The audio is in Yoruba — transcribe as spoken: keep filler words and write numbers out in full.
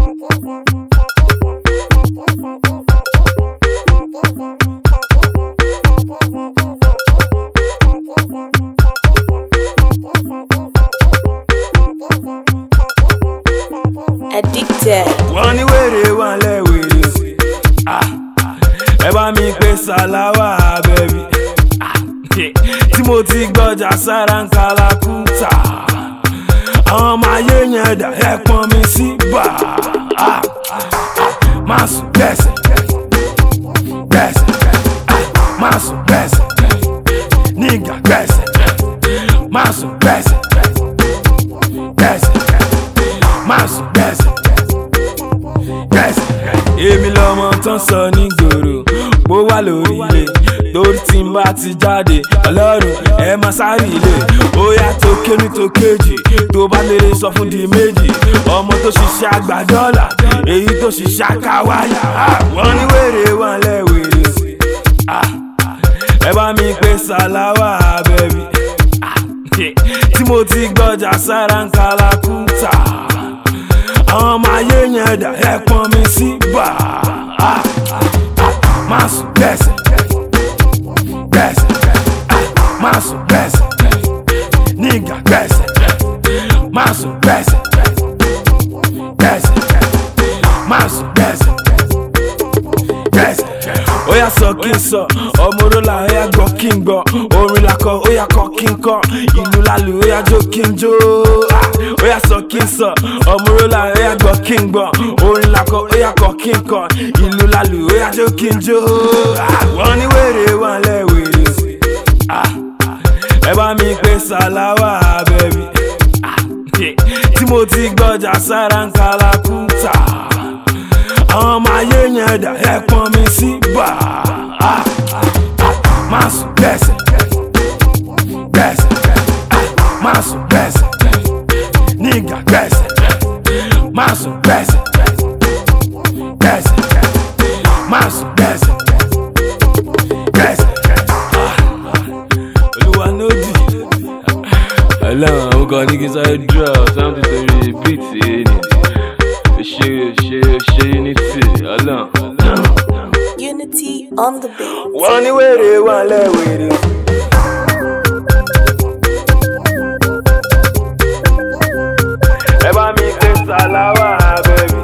Addicted. Wọ́n ní wèrè wọ́n lẹ́ wèrè sí. Ẹ bá mi pè Salawa baby. Tí mo ti gbọ́jà sára ń Kalakuta. Àwọn ọmọ ayé yẹn dà ẹ pọ́n mi sí bà. Má sùn gbẹ̀sẹ̀, gbẹ̀sẹ̀, má sùn gbẹ̀sẹ̀, nígà gbẹ̀sẹ̀, má sùn gbẹ̀sẹ̀, gbẹ̀sẹ̀, má sùn gbẹ̀sẹ̀, gbẹ̀sẹ̀. Èmi lọmọ tán sọ nígboro, bó wà lórí ilé, torí tí n bá ti jáde, Ọlọ́run ẹ máa sáré ilé. Ó yá tó kéní tó kéjì, tó bá lè sọ fún di méjì. Ọmọ tó ṣiṣẹ́ àgbà dọ́là, èyí tó ṣiṣẹ́ àkáwáyà. Wọ́n ní wèrè wọ́n lẹ́ wèrè sí. Ẹ bá mi pè Salawa baby. Tí mo ti gbọ́jà sára ń Kalakuta. Àwọn ọmọ ayé yẹn dà ẹ pọ́n mi sí bà. Má sùn gbẹ̀sẹ̀, gbẹ̀sẹ̀, má sùn gbẹ̀sẹ̀, nígà gbẹ̀sẹ̀, má sùn gbẹ̀sẹ̀, gbẹ̀sẹ̀, má sùn gbẹ̀sẹ̀, gbẹ̀sẹ̀. Ó yá sọ kí n sọ, ọmọ orólà ó yá gbọ́ kí n gbọ́. Orin lakọ ó yá kọ kí n kọ, ìlú lálù ó yá jó kí n jó. Ó yá sọ kí n sọ, ọmọ orólà ó yá gbọ́ kí n gbọ́. Orin lakọ ó yá kọ kí n kọ, ìlú lálù ó yá jó kí n jó. Wọ́n ní wèrè wọ́n lẹ́ wèrè sí. Ẹ bá mi pè Salawa baby. Tí mo ti gbọ́jà sára ń Kalakuta. Àwọn ọmọ ayé yẹn dà ẹ pọ́n mi sí bà. Má sùn gbẹ̀sẹ̀, gbẹ̀sẹ̀, má sùn gbẹ̀sẹ̀, nígà gbẹ̀sẹ̀, má sùn gbẹ̀sẹ̀, gbẹ̀sẹ̀, má sùn gbẹ̀sẹ̀, gbẹ̀sẹ̀. Olúwa ló dì. Ọlọ́run àwọn kan ní kí n sáré dúró sáńtì torí bíìtì ẹni. Ṣé ṣé ṣé unity Ọlọ́run. Unity on the beat. Wọ́n ní wèrè wọ́n lẹ́ wèrè. Ẹ bá mi pè Salawa baby.